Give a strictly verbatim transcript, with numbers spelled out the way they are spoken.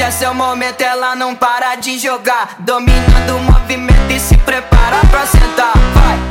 é seu momento, ela não para de jogar, dominando o movimento e se prepara pra sentar. Vai!